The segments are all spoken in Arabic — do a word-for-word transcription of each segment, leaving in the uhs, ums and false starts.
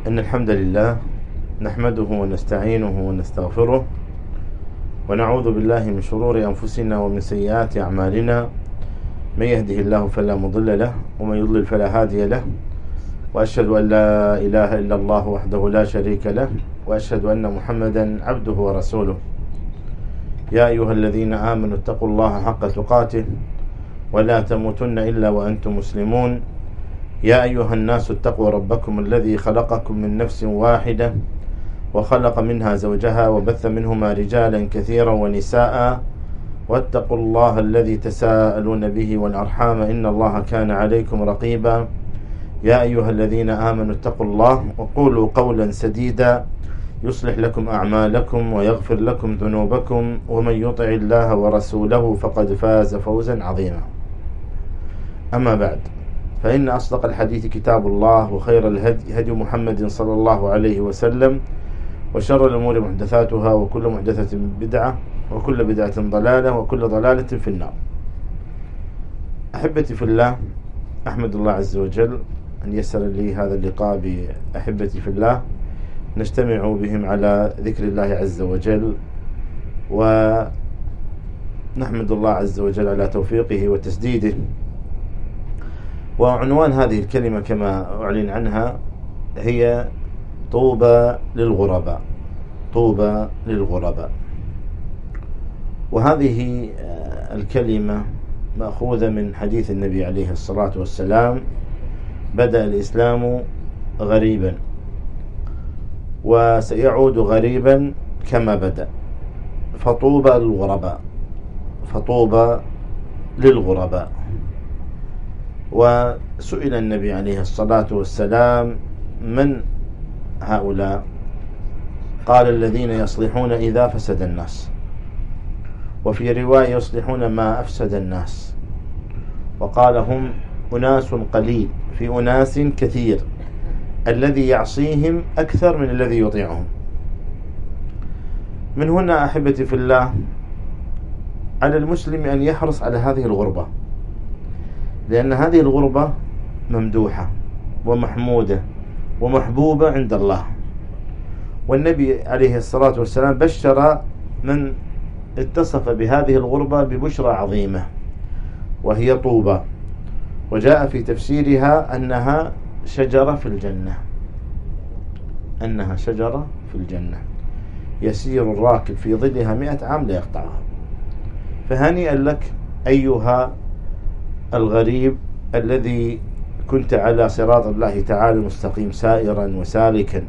إن الحمد لله نحمده ونستعينه ونستغفره ونعوذ بالله من شرور أنفسنا ومن سيئات أعمالنا. من يهده الله فلا مضل له ومن يضلل فلا هادي له، وأشهد أن لا إله إلا الله وحده لا شريك له، وأشهد أن محمدا عبده ورسوله. يا أيها الذين آمنوا اتقوا الله حق تقاته ولا تموتن إلا وأنتم مسلمون. يا أيها الناس اتقوا ربكم الذي خلقكم من نفس واحدة وخلق منها زوجها وبث منهما رجالا كثيرا ونساء، واتقوا الله الذي تساءلون به والأرحام إن الله كان عليكم رقيبا. يا أيها الذين آمنوا اتقوا الله وقولوا قولا سديدا يصلح لكم أعمالكم ويغفر لكم ذنوبكم، ومن يطع الله ورسوله فقد فاز فوزا عظيما. أما بعد، فإن أصدق الحديث كتاب الله، وخير الهدي هدي محمد صلى الله عليه وسلم، وشر الأمور محدثاتها، وكل محدثة بدعة، وكل بدعة ضلالة، وكل ضلالة في النار. أحبتي في الله، أحمد الله عز وجل أن يسر لي هذا اللقاء بأحبتي في الله نجتمع بهم على ذكر الله عز وجل، ونحمد الله عز وجل على توفيقه وتسديده. وعنوان هذه الكلمة كما أعلن عنها هي طوبى للغرباء. طوبى للغرباء. وهذه الكلمة مأخوذة من حديث النبي عليه الصلاة والسلام: بدأ الإسلام غريبا وسيعود غريبا كما بدأ، فطوبى للغرباء. فطوبى للغرباء. وسئل النبي عليه الصلاة والسلام: من هؤلاء؟ قال: الذين يصلحون إذا فسد الناس، وفي رواية يصلحون ما أفسد الناس. وقال: هم أناس قليل في أناس كثير، الذي يعصيهم أكثر من الذي يطيعهم. من هنا أحبتي في الله على المسلم أن يحرص على هذه الغربة، لأن هذه الغربة ممدوحة ومحمودة ومحبوبة عند الله. والنبي عليه الصلاة والسلام بشر من اتصف بهذه الغربة ببشرى عظيمة، وهي طوبى. وجاء في تفسيرها أنها شجرة في الجنة، أنها شجرة في الجنة يسير الراكب في ظلها مئة عام لا يقطعها. فهنيئا لك أيها الغريب الذي كنت على صراط الله تعالى المستقيم سائرا وسالكا.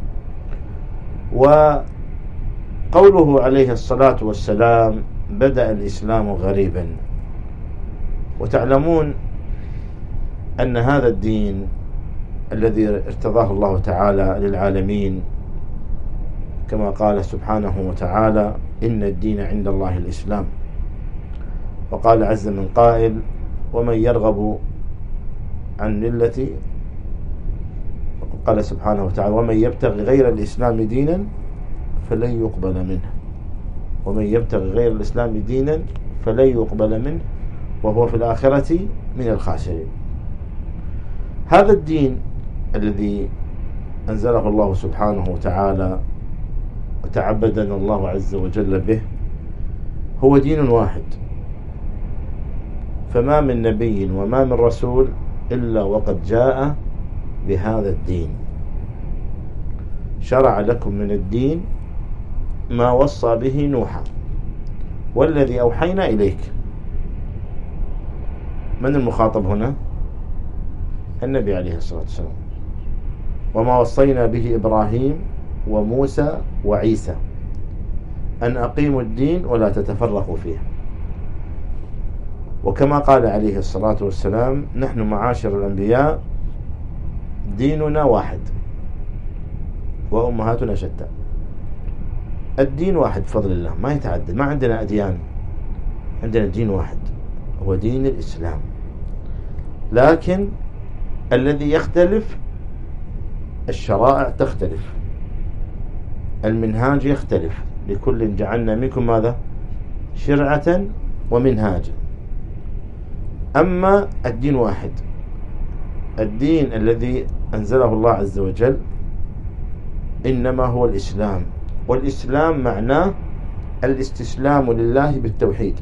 وقوله عليه الصلاة والسلام: بدأ الإسلام غريبا. وتعلمون أن هذا الدين الذي ارتضاه الله تعالى للعالمين، كما قال سبحانه وتعالى: إن الدين عند الله الإسلام. وقال عز من قائل: ومن يرغب عن ملة، قال سبحانه وتعالى: ومن يبتغي غير الإسلام دينا فلن يقبل منه. ومن يبتغي غير الإسلام دينا فلن يقبل منه وهو في الآخرة من الخاسرين. هذا الدين الذي أنزله الله سبحانه وتعالى وتعبدنا الله عز وجل به هو دين واحد، فما من نبي وما من رسول إلا وقد جاء بهذا الدين. شرع لكم من الدين ما وصى به نوحا والذي أوحينا إليك. من المخاطب هنا؟ النبي عليه الصلاة والسلام. وما وصينا به إبراهيم وموسى وعيسى أن أقيموا الدين ولا تتفرقوا فيه. وكما قال عليه الصلاة والسلام: نحن معاشر الأنبياء ديننا واحد وأمهاتنا شتى. الدين واحد بفضل الله، ما يتعدد، ما عندنا أديان، عندنا دين واحد هو دين الإسلام. لكن الذي يختلف الشرائع تختلف، المنهاج يختلف، لكل جعلنا منكم ماذا؟ شرعة ومنهاجا. أما الدين واحد، الدين الذي أنزله الله عز وجل إنما هو الإسلام، والإسلام معناه الاستسلام لله بالتوحيد،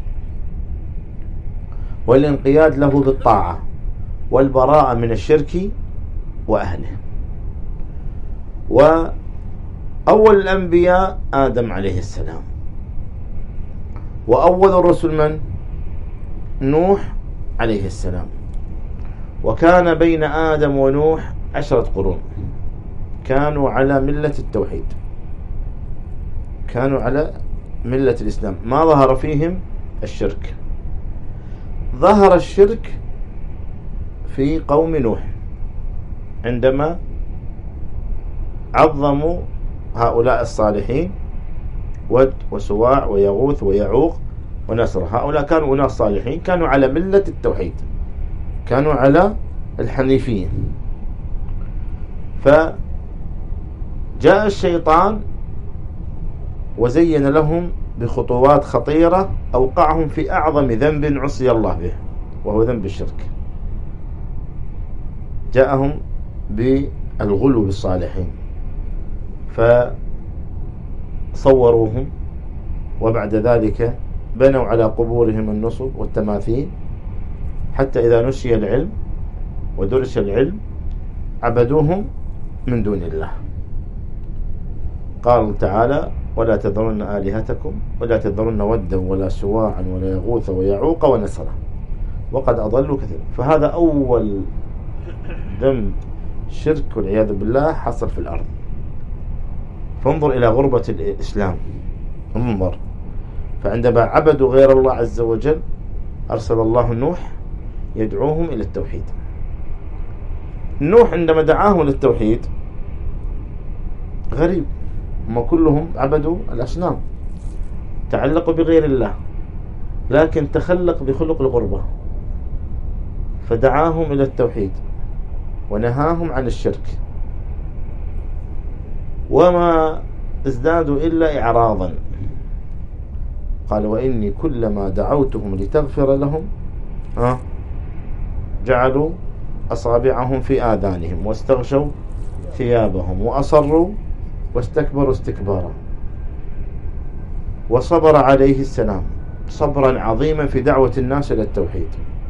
والانقياد له بالطاعة، والبراءة من الشرك وأهله. وأول الأنبياء آدم عليه السلام، وأول الرسل من؟ نوح عليه السلام. وكان بين آدم ونوح عشرة قرون، كانوا على ملة التوحيد، كانوا على ملة الإسلام، ما ظهر فيهم الشرك. ظهر الشرك في قوم نوح عندما عظموا هؤلاء الصالحين، ود وسواع ويغوث ويعوق ونسر. هؤلاء كانوا أناس صالحين، كانوا على ملة التوحيد، كانوا على الحنيفية. فجاء الشيطان وزين لهم بخطوات خطيرة أوقعهم في أعظم ذنب عصي الله به، وهو ذنب الشرك. جاءهم بالغلو بالصالحين فصوروهم، وبعد ذلك بنوا على قبورهم النصب والتماثيل، حتى إذا نسي العلم ودرس العلم عبدوهم من دون الله. قال تعالى: ولا تذرن آلهتكم ولا تذرن ودا ولا سواعا ولا يغوث ويعوق ونسرا وقد أضلوا كثيرا. فهذا أول ذنب شرك والعياذ بالله حصل في الأرض. فانظر إلى غربة الإسلام، انظر. فعندما عبدوا غير الله عز وجل أرسل الله نوح يدعوهم إلى التوحيد. نوح عندما دعاهم للتوحيد غريب، هم كلهم عبدوا الأصنام، تعلقوا بغير الله، لكن تخلق بخلق الغربة، فدعاهم إلى التوحيد ونهاهم عن الشرك، وما ازدادوا إلا إعراضا. قال: وإني كلما دعوتهم لتغفر لهم ها جعلوا أصابعهم في آذانهم واستغشوا ثيابهم وأصروا واستكبروا استكبارا. وصبر عليه السلام صبرا عظيما في دعوة الناس إلى التوحيد،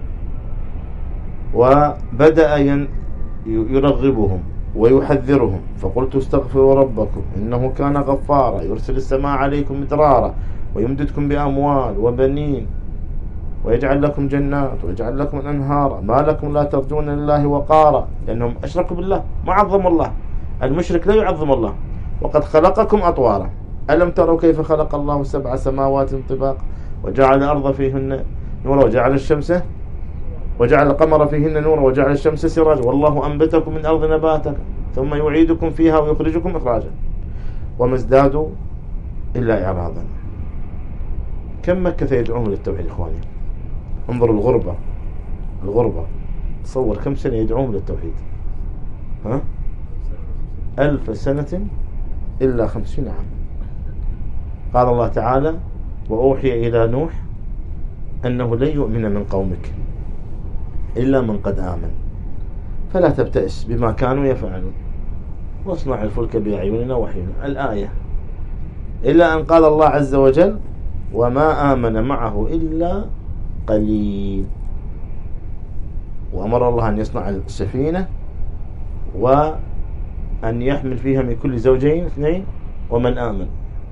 وبدأ يرغبهم ويحذرهم: فقلت استغفروا ربكم إنه كان غفارا يرسل السماء عليكم مدرارا ويمددكم بأموال وبنين ويجعل لكم جنات ويجعل لكم أنهارا ما لكم لا ترجون لله وقارا. لأنهم أشركوا بالله، ما عظموا الله. المشرك لا يعظم الله. وقد خلقكم أطوارا ألم تروا كيف خلق الله سبع سماوات طباقا وجعل الأرض فيهن نورا وجعل الشمس وجعل القمر فيهن نورا وجعل الشمس سراجا والله أنبتكم من الأرض نباتا ثم يعيدكم فيها ويخرجكم إخراجا. وما ازدادوا إلا إعراضا. كم مكث يدعوهم للتوحيد إخواني؟ انظروا الغربة، الغربة تصور كم سنة يدعوهم للتوحيد؟ ها؟ ألف سنة إلا خمسين عام. قال الله تعالى: وأوحي إلى نوح أنه لن يؤمن من قومك إلا من قد آمن فلا تبتئس بما كانوا يفعلون واصنع الفلك بأعيننا وحينا. الآية. إلا أن قال الله عز وجل: وما آمن معه إلا قليل. وأمر الله أن يصنع السفينة وأن يحمل فيها من كل زوجين اثنين ومن آمن،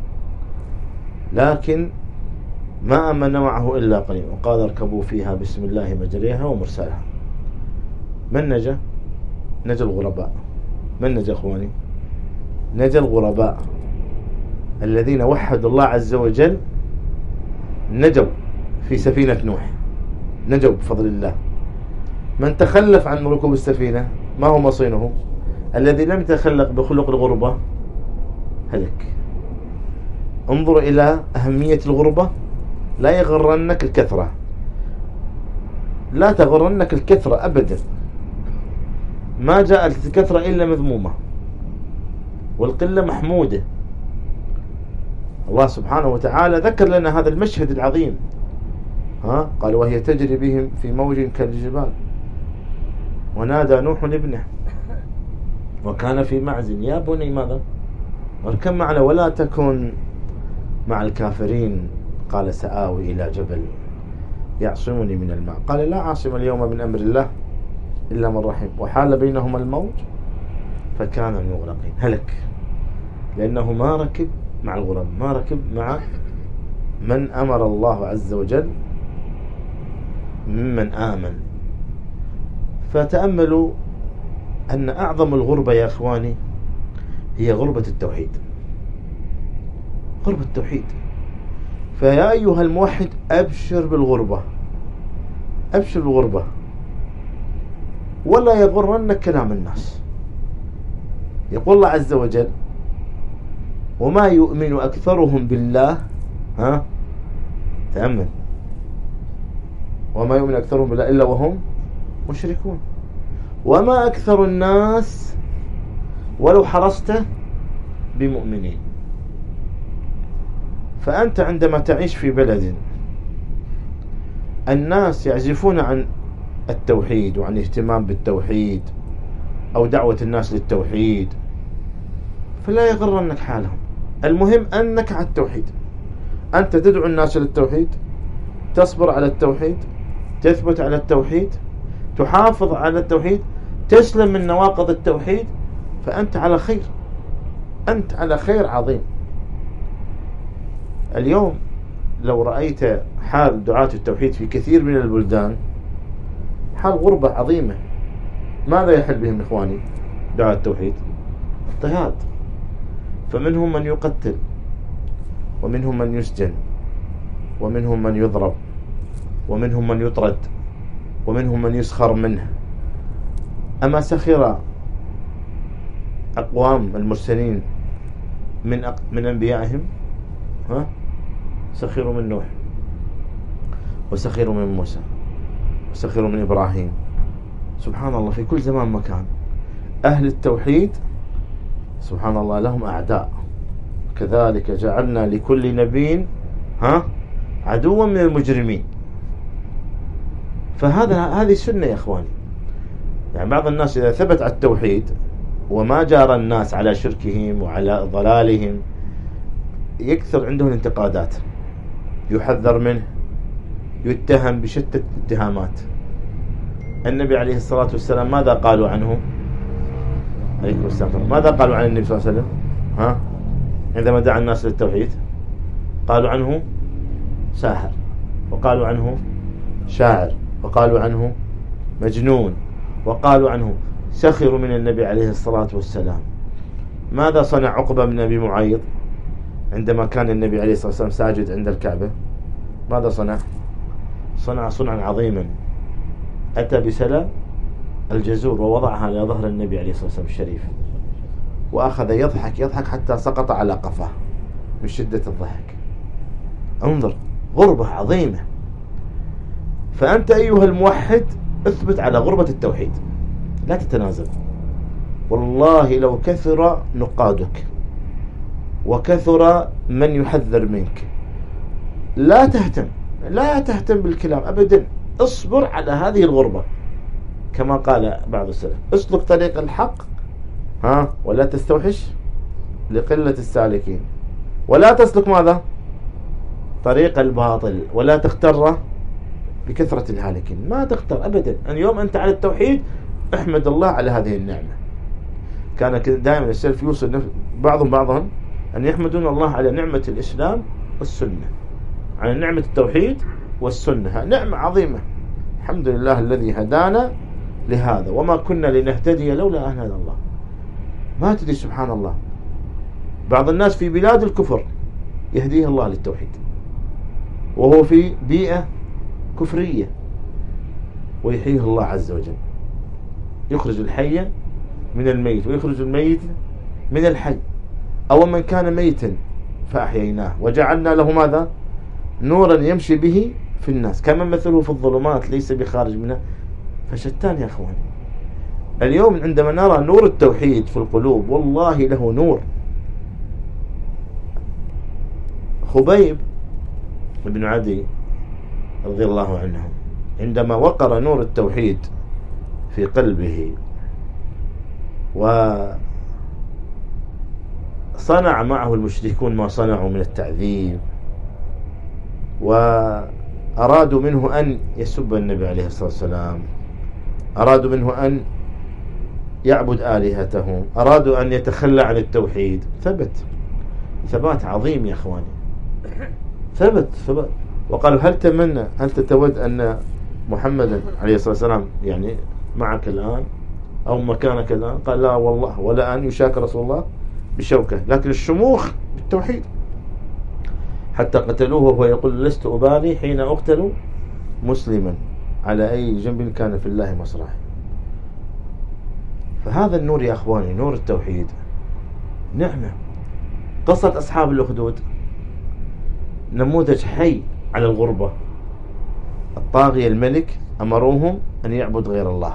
لكن ما آمن معه إلا قليل. وقال: اركبوا فيها بسم الله مجريها ومرسلها. من نجا؟ نجا الغرباء. من نجا أخواني؟ نجا الغرباء الذين وحدوا الله عز وجل، نجوا في سفينة نوح، نجوا بفضل الله. من تخلف عن ركوب السفينة ما هو مصيره؟ الذي لم يتخلق بخلق الغربة هلك. انظر إلى أهمية الغربة. لا يغرنك الكثرة، لا تغرنك الكثرة أبدا. ما جاءت الكثرة إلا مذمومة، والقلة محمودة. الله سبحانه وتعالى ذكر لنا هذا المشهد العظيم. ها قال: وهي تجري بهم في موج كالجبال ونادى نوح ابنه وكان في معزل يا بني ماذا اركب معنا ولا تكن مع الكافرين. قال سآوي إلى جبل يعصمني من الماء. قال لا عاصم اليوم من أمر الله إلا من رحم. وحال بينهما الموج فكان من المغرقين. هلك لأنه ما ركب مع الغراب، ما ركب مع من أمر الله عز وجل ممن آمن. فتأملوا أن أعظم الغربة يا أخواني هي غربة التوحيد، غربة التوحيد. فيا أيها الموحد أبشر بالغربة، أبشر بالغربة، ولا يغرنك كلام الناس. يقول الله عز وجل وما يؤمن أكثرهم بالله، ها تأمل، وما يؤمن أكثرهم بالله إلا وهم مشركون، وما أكثر الناس ولو حرصت بمؤمنين. فأنت عندما تعيش في بلد الناس يعزفون عن التوحيد وعن الاهتمام بالتوحيد أو دعوة الناس للتوحيد، فلا يغرنك حالهم. المهم أنك على التوحيد، أنت تدعو الناس للتوحيد، تصبر على التوحيد، تثبت على التوحيد، تحافظ على التوحيد، تسلم من نواقض التوحيد، فأنت على خير، أنت على خير عظيم. اليوم لو رأيت حال دعاة التوحيد في كثير من البلدان حال غربة عظيمة. ماذا يحل بهم إخواني دعاة التوحيد؟ اضطهاد. فمنهم من يقتل، ومنهم من يسجن، ومنهم من يضرب، ومنهم من يطرد، ومنهم من يسخر منه. أما سخر أقوام المرسلين من أق... من أنبيائهم؟ ها؟ سخروا من نوح، وسخروا من موسى، وسخروا من إبراهيم. سبحان الله، في كل زمان مكان أهل التوحيد سبحان الله لهم أعداء. كذلك جعلنا لكل نبي ها عدوا من المجرمين. فهذا هذه السنة يا إخواني. يعني بعض الناس إذا ثبت على التوحيد وما جار الناس على شركهم وعلى ضلالهم يكثر عندهم الانتقادات، يحذر منه، يتهم بشتى الاتهامات. النبي عليه الصلاة والسلام ماذا قالوا عنه؟ عليكم السلام. ماذا قالوا عن النبي صلى الله عليه وسلم؟ ها؟ عندما دعا الناس للتوحيد قالوا عنه ساحر، وقالوا عنه شاعر، وقالوا عنه مجنون، وقالوا عنه سخروا من النبي عليه الصلاة والسلام. ماذا صنع عقبة بن أبي معيط عندما كان النبي عليه الصلاة والسلام ساجد عند الكعبة؟ ماذا صنع؟ صنع صنعا عظيما، أتى بسلة الجزور ووضعها على ظهر النبي عليه الصلاة والسلام الشريف، وأخذ يضحك يضحك حتى سقط على قفاه من شدة الضحك. انظر، غربة عظيمة. فأنت أيها الموحد اثبت على غربة التوحيد، لا تتنازل. والله لو كثر نقادك وكثر من يحذر منك لا تهتم، لا تهتم بالكلام أبدا. اصبر على هذه الغربة، كما قال بعض السلف: اسلك طريق الحق ها ولا تستوحش لقلة السالكين، ولا تسلك ماذا؟ طريق الباطل، ولا تغتر بكثرة الهالكين. ما تغتر أبدا. اليوم أنت على التوحيد، احمد الله على هذه النعمة. كان دائما السلف يوصل بعضهم بعضهم أن يحمدون الله على نعمة الإسلام والسنة، على نعمة التوحيد والسنة. نعمة عظيمة. الحمد لله الذي هدانا لهذا، وما كنا لنهتدي لولا أن هدانا الله. ما تدري سبحان الله، بعض الناس في بلاد الكفر يهديه الله للتوحيد، وهو في بيئة كفرية، ويحييه الله عز وجل. يخرج الحي من الميت ويخرج الميت من الحي. أو من كان ميتا فأحييناه وجعلنا له ماذا؟ نورا يمشي به في الناس كمن مثله في الظلمات ليس بخارج منها. فشتان يا أخواني. اليوم عندما نرى نور التوحيد في القلوب والله له نور. خبيب بن عدي رضي الله عنه عندما وقر نور التوحيد في قلبه وصار صنع معه المشركون ما صنعوا من التعذيب، وأرادوا منه أن يسب النبي عليه الصلاة والسلام، أرادوا منه أن يعبد آلهته، أرادوا أن يتخلى عن التوحيد، ثبت ثبات عظيم يا أخواني، ثبت ثبت. وقالوا هل تمنى هل تتود أن محمدا عليه الصلاة والسلام يعني معك الآن أو مكانك الآن؟ قال لا والله، ولا أن يشاك رسول الله بشوكة، لكن الشموخ بالتوحيد، حتى قتلوه وهو يقول لست أبالي حين أقتل مسلما على أي جنب كان في الله مصرعي. فهذا النور يا أخواني، نور التوحيد نعمة. قصة أصحاب الأخدود نموذج حي على الغربة. الطاغية الملك أمروهم أن يعبد غير الله،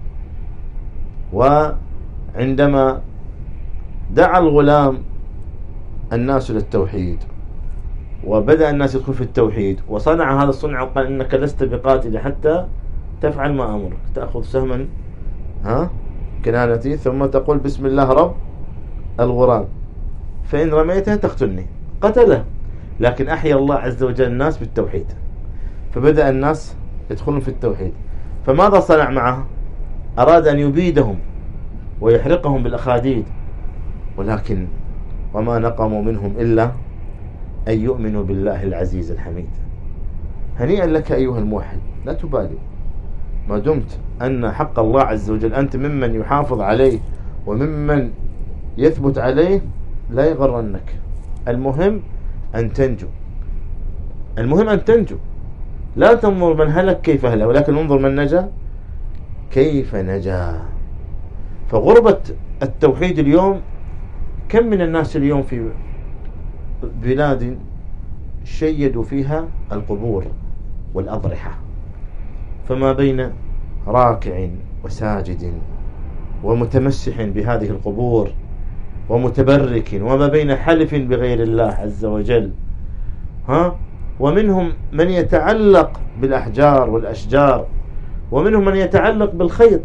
وعندما دعا الغلام الناس للتوحيد وبدأ الناس يدخل في التوحيد وصنع هذا الصنع وقال إنك لست بقاتل حتى تفعل ما أمرك، تأخذ سهما ها كنانتي ثم تقول بسم الله رب الغرام فإن رميتها تقتلني، قتله، لكن أحيا الله عز وجل الناس بالتوحيد، فبدأ الناس يدخلون في التوحيد. فماذا صنع معه؟ أراد أن يبيدهم ويحرقهم بالأخاديد، ولكن وما نقموا منهم إلا أن يؤمنوا بالله العزيز الحميد. هنيئا لك أيها الموحد، لا تبالي ما دمت أن حق الله عز وجل أنت ممن يحافظ عليه وممن يثبت عليه، لا يغرنك. المهم أن تنجو، المهم أن تنجو، لا تنظر من هلك كيف هلك، ولكن انظر من نجا كيف نجا. فغربة التوحيد اليوم، كم من الناس اليوم في بلاد شيدوا فيها القبور والأضرحة، فما بين راكع وساجد ومتمسح بهذه القبور ومتبرك، وما بين حلف بغير الله عز وجل، ها ومنهم من يتعلق بالأحجار والأشجار، ومنهم من يتعلق بالخيط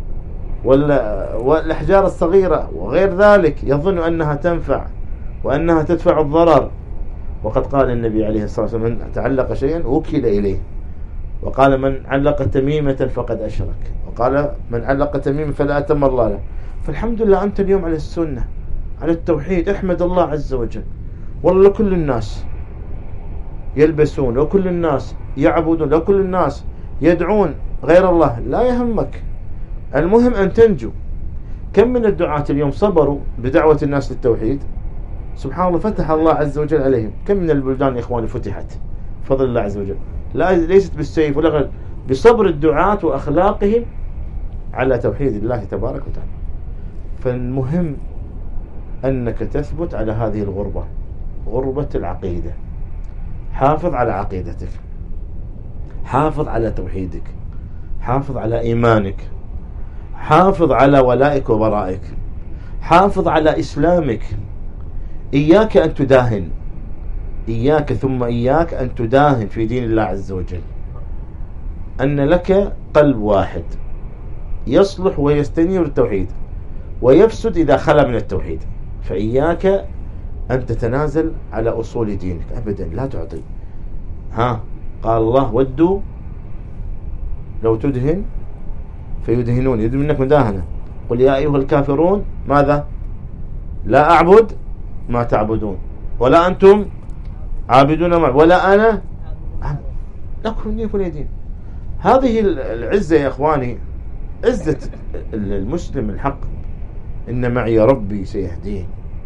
والأحجار الصغيرة وغير ذلك، يظن أنها تنفع وأنها تدفع الضرر. وقد قال النبي عليه الصلاة والسلام من تعلق شيئا وكل إليه، وقال من علق تميمة فقد أشرك، وقال من علق تميمة فلا أتم الله له. فالحمد لله أنت اليوم على السنة على التوحيد، احمد الله عز وجل. والله كل الناس يلبسون، لو كل الناس يعبدون، لو كل الناس يدعون غير الله، لا يهمك، المهم أن تنجو. كم من الدعاة اليوم صبروا بدعوة الناس للتوحيد، سبحان الله فتح الله عز وجل عليهم. كم من البلدان يا إخواني فتحت فضل الله عز وجل، لا ليست بالسيف ولا غير، بصبر الدعاة وأخلاقهم على توحيد الله تبارك وتعالى. فالمهم أنك تثبت على هذه الغربة، غربة العقيدة. حافظ على عقيدتك، حافظ على توحيدك، حافظ على إيمانك، حافظ على ولائك وبرائك، حافظ على إسلامك. إياك أن تداهن، إياك ثم إياك أن تداهن في دين الله عز وجل. أن لك قلب واحد يصلح ويستنير التوحيد ويفسد إذا خلا من التوحيد، فإياك أن تتنازل على أصول دينك أبدا، لا تعطي. ها قال الله ودوا لو تدهن فيدهنون، يريد منك مداهنة. قل يا أيها الكافرون ماذا؟ لا أعبد ما تعبدون ولا أنتم عابدون ما، ولا أنا لكم دينكم ولي دين. هذه العزة يا إخواني، عزة المسلم الحق، إن معي ربي سيهدين.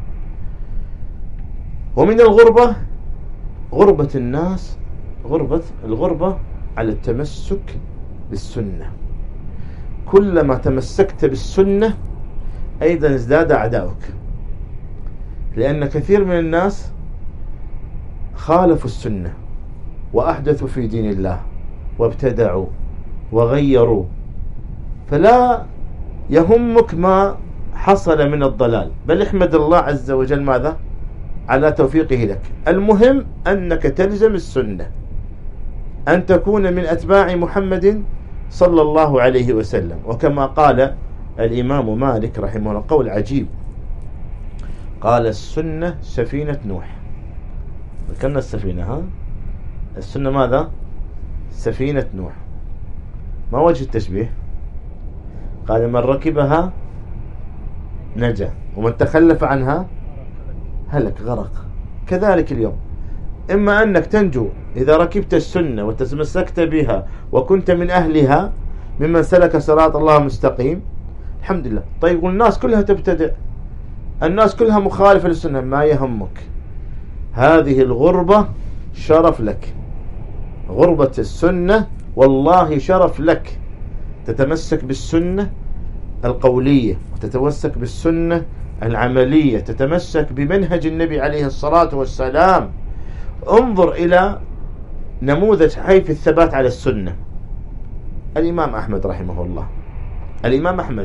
ومن الغربة غربة الناس، غربة الغربة على التمسك بالسنة. كلما تمسكت بالسنة أيضا ازداد أعداؤك، لأن كثير من الناس خالفوا السنة وأحدثوا في دين الله وابتدعوا وغيروا، فلا يهمك ما حصل من الضلال، بل احمد الله عز وجل ماذا؟ على توفيقه لك. المهم أنك تلزم السنة، أن تكون من أتباع محمد صلى الله عليه وسلم. وكما قال الإمام مالك رحمه الله قول عجيب، قال السنة سفينة نوح. ذكرنا السفينة، ها السنة ماذا؟ سفينة نوح. ما وجه التشبيه؟ قال من ركبها نجا ومن تخلف عنها هلك غرق. كذلك اليوم إما أنك تنجو إذا ركبت السنة وتتمسكت بها وكنت من أهلها ممن سلك صراط الله مستقيم، الحمد لله. طيب والناس كلها تبتدع، الناس كلها مخالفة للسنة، ما يهمك. هذه الغربة شرف لك، غربة السنة والله شرف لك. تتمسك بالسنة القولية وتتمسك بالسنة العملية، تتمسك بمنهج النبي عليه الصلاة والسلام. انظر إلى نموذج حيث الثبات على السنة. الإمام أحمد رحمه الله، الإمام أحمد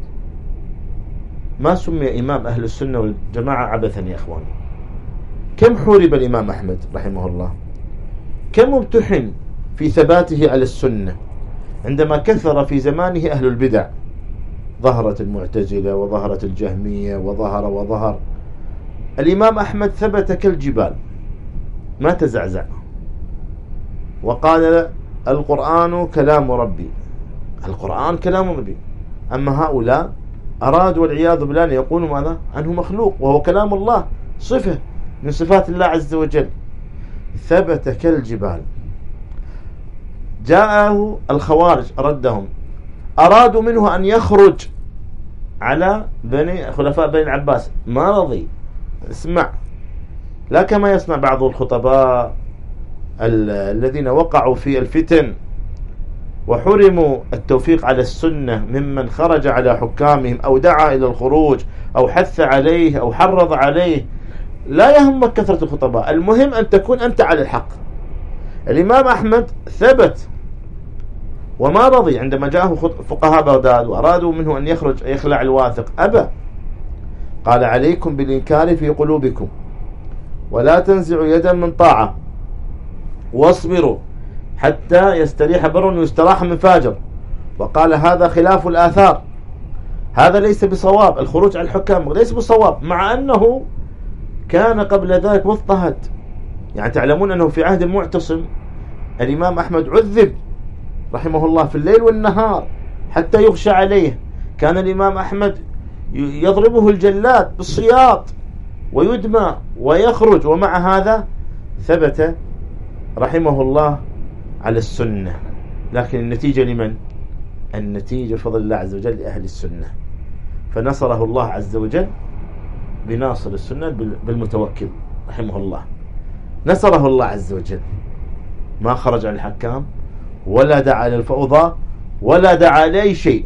ما سمي إمام أهل السنة والجماعة عبثا يا أخوان. كم حورب الإمام أحمد رحمه الله، كم امتحن في ثباته على السنة عندما كثر في زمانه أهل البدع. ظهرت المعتزلة وظهرت الجهمية وظهر وظهر الإمام أحمد ثبت كالجبال، ما تزعزع، وقال القرآن كلام ربي، القرآن كلام ربي. أما هؤلاء أرادوا والعياذ بالله أن يقولوا ماذا؟ عنه مخلوق، وهو كلام الله، صفة من صفات الله عز وجل. ثبت كالجبال. جاءه الخوارج ردهم، أرادوا منه أن يخرج على بني خلفاء بني العباس، ما رضي. اسمع، لا كما يصنع بعض الخطباء الذين وقعوا في الفتن وحرموا التوفيق على السنة ممن خرج على حكامهم أو دعا إلى الخروج أو حث عليه أو حرض عليه. لا يهمك كثرة الخطباء، المهم أن تكون أنت على الحق. الإمام أحمد ثبت وما رضي. عندما جاءه فقهاء بغداد وأرادوا منه أن يخرج يخلع الواثق، أبى. قال عليكم بالإنكار في قلوبكم ولا تنزعوا يدا من طاعة واصبروا حتى يستريح بر ويستراح من فاجر. وقال هذا خلاف الآثار، هذا ليس بصواب. الخروج على الحكام ليس بصواب، مع أنه كان قبل ذلك مضطهد. يعني تعلمون أنه في عهد المعتصم الإمام أحمد عذب رحمه الله في الليل والنهار حتى يغشى عليه. كان الإمام أحمد يضربه الجلاد بالسياط ويدمى ويخرج، ومع هذا ثبت رحمه الله على السنة. لكن النتيجة لمن؟ النتيجة فضل الله عز وجل لأهل السنة، فنصره الله عز وجل بناصر السنة بالمتوكل رحمه الله. نصره الله عز وجل، ما خرج عن الحكام ولا دعا للفوضى ولا دعا لأي شيء،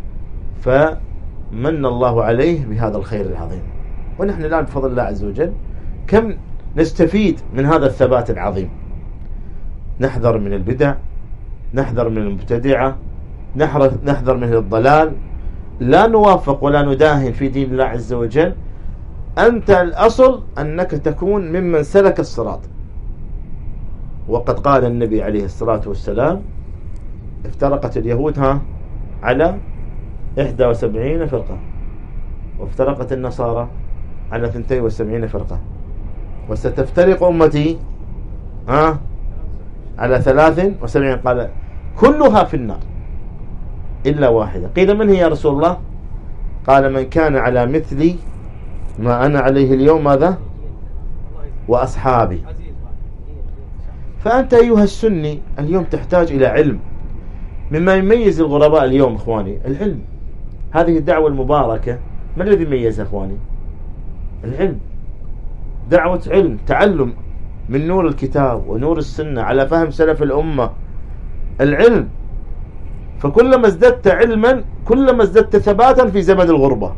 فمن الله عليه بهذا الخير العظيم. ونحن الآن بفضل الله عز وجل كم نستفيد من هذا الثبات العظيم. نحذر من البدع، نحذر من المبتدعة، نحذر من الضلال، لا نوافق ولا نداهن في دين الله عز وجل. أنت الأصل أنك تكون ممن سلك الصراط. وقد قال النبي عليه الصلاة والسلام افترقت اليهود ها على إحدى وسبعين فرقة، وافترقت النصارى على اثنتين وسبعين فرقة، وستفترق أمتي ها على ثلاث وسبعين، قال كلها في النار إلا واحدة. قيل من هي يا رسول الله؟ قال من كان على مثلي ما أنا عليه اليوم ماذا وأصحابي. فأنت أيها السني اليوم تحتاج إلى علم. مما يميز الغرباء اليوم إخواني العلم. هذه الدعوة المباركة ما الذي يميزها إخواني؟ العلم، دعوة علم، تعلم من نور الكتاب ونور السنة على فهم سلف الأمة. العلم، فكلما ازددت علما كلما ازددت ثباتا في زمن الغربة.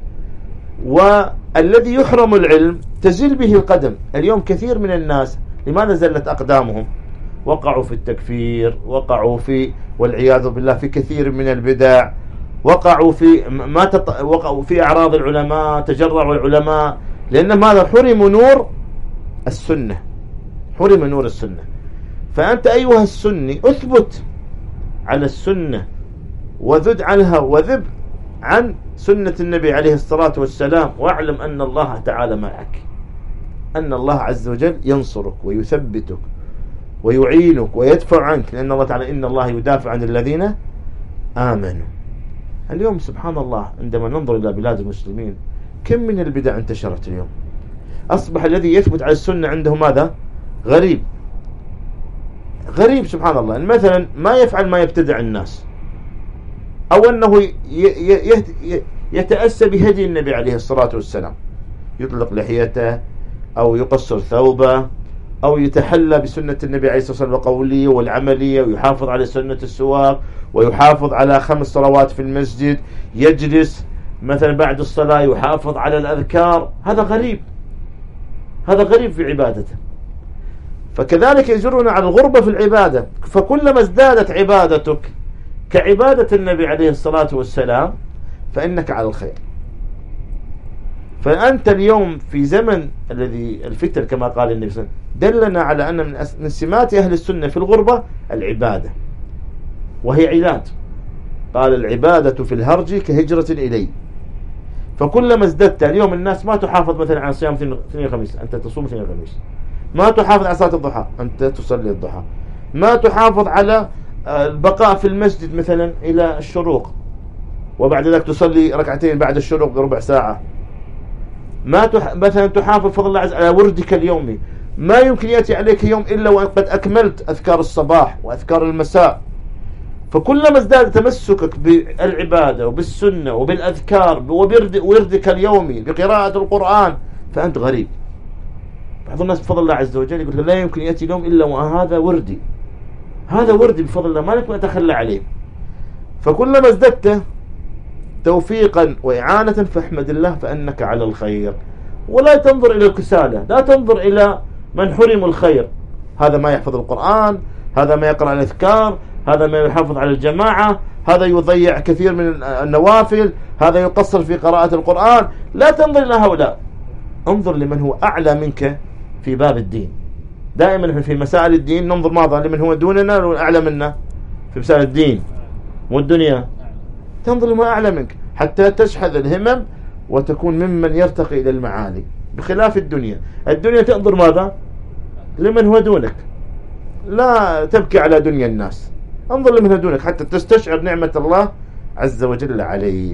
والذي يحرم العلم تزل به القدم. اليوم كثير من الناس لماذا زلت أقدامهم؟ وقعوا في التكفير، وقعوا في والعياذ بالله في كثير من البدع، وقعوا في ما تط... وقعوا في أعراض العلماء، تجرعوا العلماء، لأن ماذا؟ حرموا نور السنة، حرم نور السنة. فأنت أيها السني أثبت على السنة وذد عنها وذب عن سنة النبي عليه الصلاة والسلام، واعلم أن الله تعالى معك، أن الله عز وجل ينصرك ويثبتك ويعينك ويدفع عنك، لأن الله تعالى إن الله يدافع عن الذين آمنوا. اليوم سبحان الله عندما ننظر إلى بلاد المسلمين كم من البدع انتشرت اليوم، أصبح الذي يثبت على السنة عنده ماذا؟ غريب. غريب سبحان الله. مثلا ما يفعل ما يبتدع الناس، أو أنه يتأسى بهدي النبي عليه الصلاة والسلام، يطلق لحيته أو يقصر ثوبه أو يتحلى بسنة النبي عليه الصلاة والسلام القولية والعملية، ويحافظ على سنة السواك، ويحافظ على خمس صلوات في المسجد، يجلس مثلا بعد الصلاة يحافظ على الأذكار. هذا غريب، هذا غريب في عبادته. فكذلك يجرنا على الغربة في العبادة، فكلما ازدادت عبادتك كعبادة النبي عليه الصلاة والسلام فإنك على الخير. فأنت اليوم في زمن الذي الفتن كما قال النبي صلى الله عليه وسلم، دلنا على أن من سمات أهل السنة في الغربة العبادة، وهي علاج. قال العبادة في الهرج كهجرة إلي. فكلما ازددت، اليوم الناس ما تحافظ مثلا على صيام اثنين الخميس، أنت تصوم اثنين الخميس. ما تحافظ على صلاة الضحى، أنت تصلي الضحى. ما تحافظ على البقاء في المسجد مثلا إلى الشروق، وبعد ذلك تصلي ركعتين بعد الشروق ربع ساعة. ما تح... مثلا تحافظ فضل الله عز على وردك اليومي. ما يمكن يأتي عليك يوم إلا وأن قد أكملت أذكار الصباح وأذكار المساء. فكلما ازداد تمسكك بالعبادة وبالسنة وبالأذكار ووردك اليومي بقراءة القرآن فأنت غريب. بعض الناس بفضل الله عز وجل يقول لا يمكن يأتي يوم إلا وهذا وردي، هذا وردي بفضل الله، ما لك ما أتخلى عليه. فكلما ازددت توفيقا وإعانة فاحمد الله فأنك على الخير. ولا تنظر إلى الكسالى، لا تنظر إلى من حرم الخير، هذا ما يحفظ القرآن، هذا ما يقرأ الأذكار، هذا ما يحافظ على الجماعة، هذا يضيع كثير من النوافل، هذا يقصر في قراءة القرآن. لا تنظر إلى هؤلاء، انظر لمن هو أعلى منك في باب الدين. دائما في مسائل الدين ننظر ماذا لمن هو دوننا وأعلى منا في مسائل الدين والدنيا. تنظر لما أعلى منك حتى تشحذ الهمم وتكون ممن يرتقي إلى المعالي، بخلاف الدنيا. الدنيا تنظر ماذا لمن هو دونك، لا تبكي على دنيا الناس، انظر لمن هو دونك حتى تستشعر نعمة الله عز وجل عليك.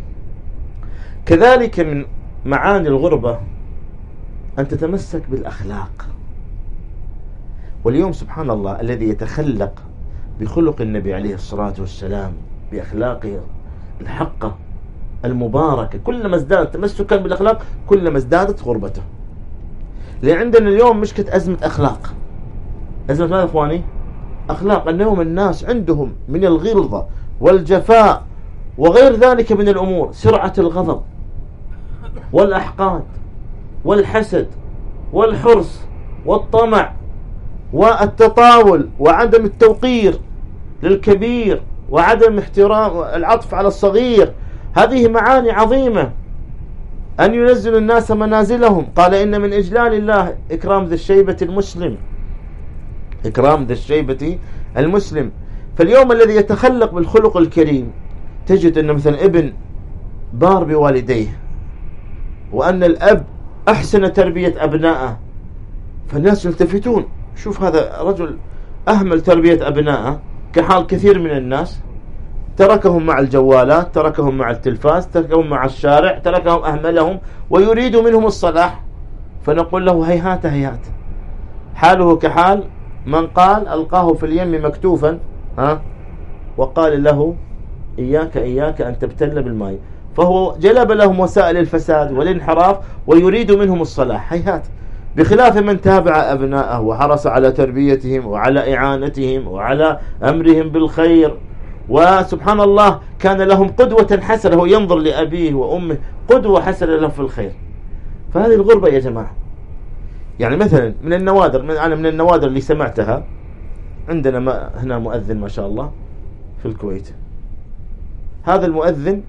كذلك من معاني الغربة أن تتمسك بالأخلاق. واليوم سبحان الله الذي يتخلق بخلق النبي عليه الصلاة والسلام، بأخلاقه الحقة المباركة، كلما ازدادت تمسكا بالأخلاق كلما ازدادت غربته. لأن عندنا اليوم مشكلة أزمة أخلاق. أزمة ماذا أخواني؟ أخلاق. اليوم الناس عندهم من الغلظة والجفاء وغير ذلك من الأمور، سرعة الغضب والأحقاد والحسد والحرص والطمع والتطاول وعدم التوقير للكبير وعدم احترام العطف على الصغير. هذه معاني عظيمة. أن ينزل الناس منازلهم، قال إن من إجلال الله إكرام ذي الشيبة المسلم، إكرام ذي الشيبة المسلم. فاليوم الذي يتخلق بالخلق الكريم تجد أن مثلا ابن بار بوالديه، وأن الأب أحسن تربية أبنائه، فالناس يلتفتون، شوف هذا رجل أهمل تربية أبنائه كحال كثير من الناس، تركهم مع الجوالات، تركهم مع التلفاز، تركهم مع الشارع، تركهم أهملهم ويريد منهم الصلاح. فنقول له هيهات هيهات، حاله كحال من قال ألقاه في اليم مكتوفا ها وقال له إياك إياك أن تبتل بالماء، فهو جلب لهم وسائل الفساد والانحراف ويريد منهم الصلاح. هيهات. بخلاف من تابع أبناءه وحرص على تربيتهم وعلى إعانتهم وعلى أمرهم بالخير، وسبحان الله كان لهم قدوة حسنة، هو ينظر لأبيه وأمه قدوة حسنة له في الخير. فهذه الغربة يا جماعة. يعني مثلا من النوادر، من أنا من النوادر اللي سمعتها، عندنا ما هنا مؤذن ما شاء الله في الكويت، هذا المؤذن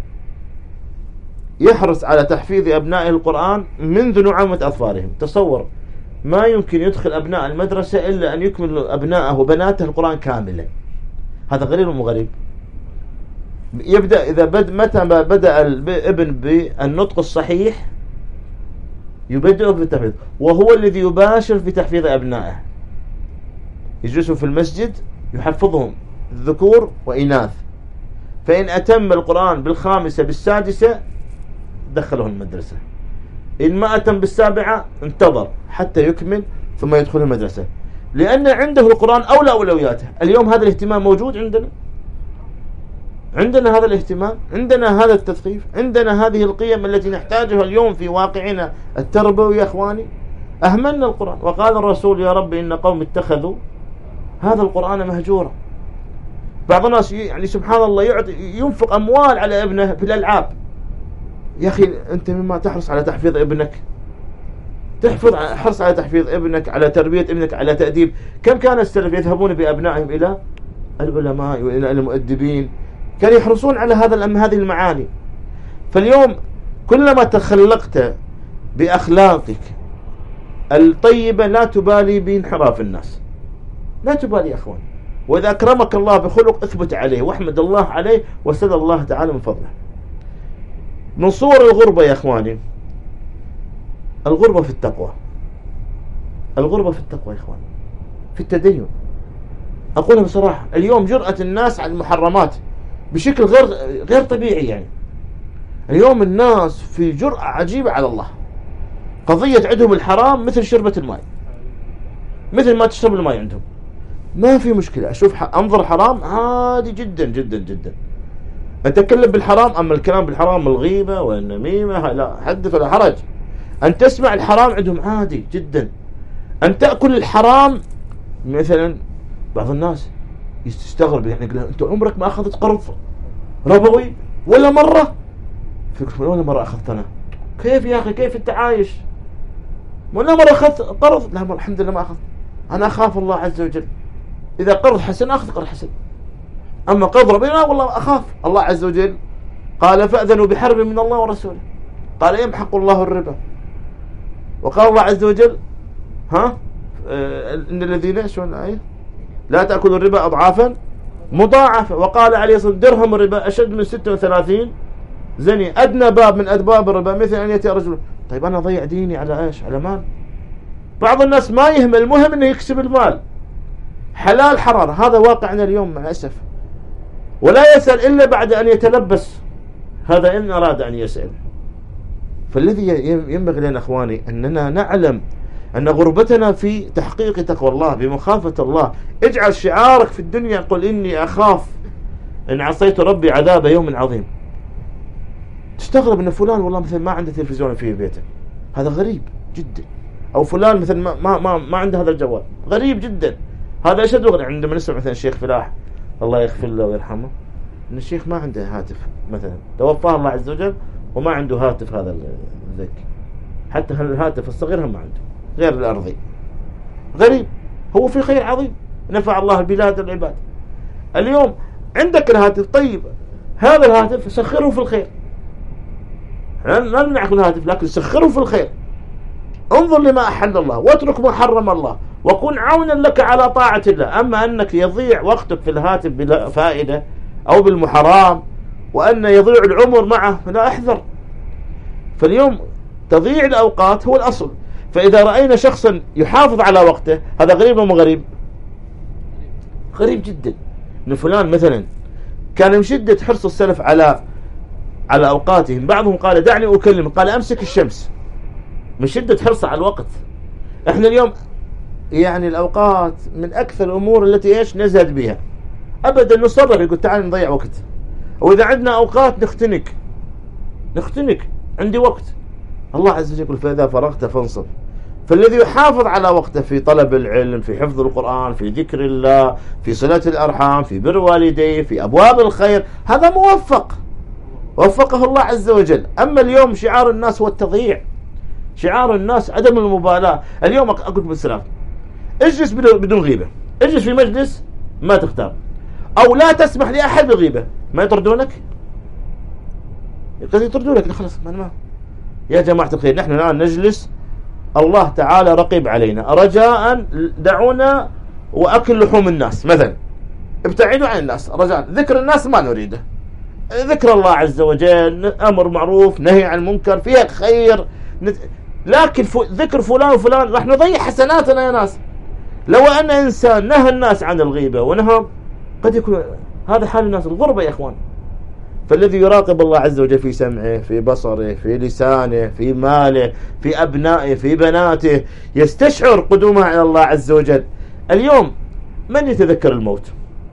يحرص على تحفيظ أبنائه القرآن منذ نعومة أظفارهم. تصور ما يمكن يدخل أبناء المدرسة إلا أن يكمل أبنائه وبناته القرآن كاملا. هذا غريب ومو غريب؟ يبدأ إذا بد متى ما بدأ الابن بالنطق الصحيح يبدأ بالتحفيظ، وهو الذي يباشر في تحفيظ أبنائه. يجلسوا في المسجد يحفظهم ذكور وإناث، فإن أتم القرآن بالخامسة بالسادسة دخله المدرسة، إن ما أتم بالسابعة انتظر حتى يكمل ثم يدخل المدرسة، لأن عنده القرآن أولى أولوياته. اليوم هذا الاهتمام موجود عندنا، عندنا هذا الاهتمام، عندنا هذا التثقيف، عندنا هذه القيم التي نحتاجها اليوم في واقعنا التربوي. يا أخواني أهملنا القرآن، وقال الرسول يا رب إن قوم اتخذوا هذا القرآن مهجورا. بعض الناس يعني سبحان الله يعطي ينفق أموال على ابنه في الألعاب. يا أخي أنت مما تحرص على تحفيظ ابنك، تحفظ حرص على تحفيظ ابنك، على تربية ابنك، على تأديب. كم كان السلف يذهبون بأبنائهم إلى العلماء وإلى المؤدبين، كانوا يحرصون على هذا هذه المعاني. فاليوم كلما تخلقت بأخلاقك الطيبة لا تبالي بانحراف الناس، لا تبالي يا أخوان. وإذا أكرمك الله بخلق اثبت عليه واحمد الله عليه وسل الله تعالى من فضله. من صور الغربة يا أخواني الغربة في التقوى، الغربة في التقوى يا إخواني، في التدين. أقولها بصراحة، اليوم جرأة الناس على المحرمات بشكل غير غير طبيعي. يعني اليوم الناس في جرأة عجيبة على الله. قضية عندهم الحرام مثل شربة الماء، مثل ما تشرب الماء عندهم، ما في مشكلة. أشوف أنظر حرام عادي جدا جدا جدا. أتكلم بالحرام، أما الكلام بالحرام الغيبة والنميمة لا حدث ولا حرج. أن تسمع الحرام عندهم عادي جدا. أن تأكل الحرام، مثلا بعض الناس يستغرب يعني يقول أنت عمرك ما أخذت قرض ربوي ولا مرة؟ فكرة ولا مرة أخذت أنا؟ كيف يا أخي كيف أنت عايش؟ ولا مرة أخذت قرض؟ لا الحمد لله ما أخذت. أنا أخاف الله عز وجل، إذا قرض حسن أخذ قرض حسن، أما قرض ربي لا والله أخاف. الله عز وجل قال فأذنوا بحرب من الله ورسوله، قال يمحق الله الربا. وقال الله عز وجل ها آه إن الذين شو الآية لا تأكلوا الربا أضعافا مضاعفة. وقال عليه الصلاة والسلام درهم الربا أشد من ستة وثلاثين زني، أدنى باب من أدباب الربا مثل أن يأتي رجل. طيب أنا ضيع ديني على إيش؟ على مال. بعض الناس ما يهمل، المهم أنه يكسب المال، حلال حرام. هذا واقعنا اليوم مع الأسف. ولا يسأل إلا بعد أن يتلبس، هذا إن أراد أن يسأل. فالذي ينبغي لنا أخواني أننا نعلم أن غربتنا في تحقيق تقوى الله بمخافة الله. اجعل شعارك في الدنيا قل إني أخاف إن عصيت ربي عذاب يوم عظيم. تستغرب أن فلان والله مثلا ما عنده تلفزيون في بيته، هذا غريب جدا. أو فلان مثلا ما, ما, ما, ما عنده هذا الجوال، غريب جدا. هذا أشد غريب. عندما نسمع مثلا الشيخ فلاح الله يغفر له ويرحمه أن الشيخ ما عنده هاتف مثلا، توفاه الله عز وجل وما عنده هاتف هذا الذكي، حتى الهاتف الصغير هم ما عنده غير الأرضي. غريب. هو في خير عظيم نفع الله البلاد والعباد. اليوم عندك الهاتف، طيب هذا الهاتف سخره في الخير، لا نمنعك الهاتف لكن سخره في الخير. انظر لما أحل الله واترك ما حرم الله وكن عونا لك على طاعة الله. أما أنك يضيع وقتك في الهاتف بلا فائدة أو بالمحرام وأن يضيع العمر معه، لا احذر. فاليوم تضييع الأوقات هو الأصل. فإذا رأينا شخصا يحافظ على وقته هذا غريب أو غريب؟ غريب جدا. إن فلان مثلا كان من شدة حرص السلف على على أوقاتهم، بعضهم قال دعني أكلم، قال أمسك الشمس، من شدة حرصه على الوقت. احنا اليوم يعني الأوقات من أكثر الأمور التي إيش نزهد بها. أبدا نصرح يقول تعال نضيع وقت، وإذا عندنا أوقات نختنك نختنك عندي وقت. الله عز وجل يقول فإذا فرغت فانصب. فالذي يحافظ على وقته في طلب العلم، في حفظ القرآن، في ذكر الله، في صلة الأرحام، في بر والديه، في أبواب الخير، هذا موفق، وفقه الله عز وجل. أما اليوم شعار الناس هو التضييع، شعار الناس عدم المبالاة. اليوم أقول بالسلام اجلس بدون غيبة، اجلس في مجلس ما تختار، أو لا تسمح لأحد بالغيبة، ما يطردونك؟ قد يطردونك خلاص. ما يا جماعة الخير نحن الآن نجلس، الله تعالى رقيب علينا، رجاء دعونا وأكل لحوم الناس مثلا، ابتعدوا عن الناس رجاء، ذكر الناس ما نريده، ذكر الله عز وجل، أمر معروف نهي عن المنكر، فيها خير. لكن ذكر فلان وفلان راح نضيع حسناتنا يا ناس. لو أن إنسان نهى الناس عن الغيبة ونهى، قد يكون هذا حال الناس الغربة يا إخوان. فالذي يراقب الله عز وجل في سمعه، في بصره، في لسانه، في ماله، في أبنائه، في بناته، يستشعر قدومه على الله عز وجل. اليوم من يتذكر الموت؟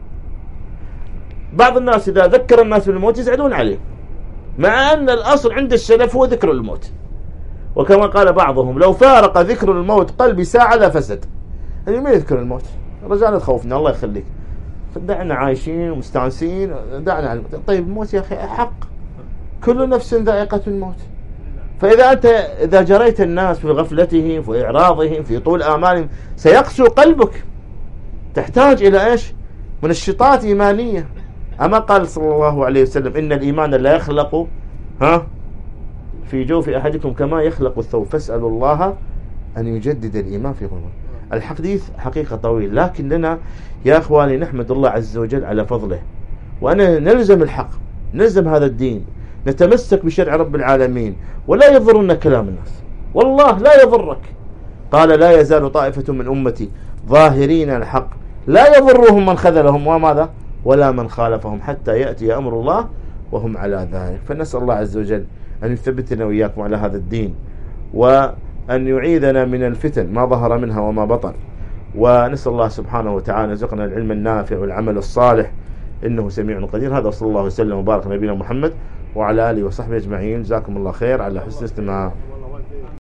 بعض الناس إذا ذكر الناس بالموت يزعلون عليه، مع أن الأصل عند السلف هو ذكر الموت. وكما قال بعضهم: لو فارق ذكر الموت قلبي ساعة لا فسد. يعني ما يذكر الموت، رجعنا تخوفنا، الله يخليك، دعنا عايشين ومستانسين، دعنا على الموت. طيب الموت يا أخي حق، كل نفس ذائقة الموت. فإذا أنت إذا جريت الناس في غفلتهم، في إعراضهم، في طول آمالهم، سيقسو قلبك. تحتاج إلى إيش؟ منشطات إيمانية. أما قال صلى الله عليه وسلم: إن الإيمان لا يخلق ها في جوف أحدكم كما يخلق الثوب، فاسألوا الله أن يجدد الإيمان في قلوبكم. الحديث حقيقة طويل، لكن لنا يا أخواني نحمد الله عز وجل على فضله، وأنا نلزم الحق، نلزم هذا الدين، نتمسك بشرع رب العالمين، ولا يضرنا كلام الناس، والله لا يضرك. قال: لا يزال طائفة من أمتي ظاهرين الحق لا يضرهم من خذلهم وماذا ولا من خالفهم حتى يأتي أمر الله وهم على ذلك. فنسأل الله عز وجل أن يثبتنا وإياكم على هذا الدين، وأن يعيذنا من الفتن ما ظهر منها وما بطن. ونسأل الله سبحانه وتعالى يرزقنا العلم النافع والعمل الصالح، إنه سميع قدير. هذا صلى الله وسلم وبارك على نبينا محمد وعلى آله وصحبه أجمعين. جزاكم الله خير على حسن الاستماع.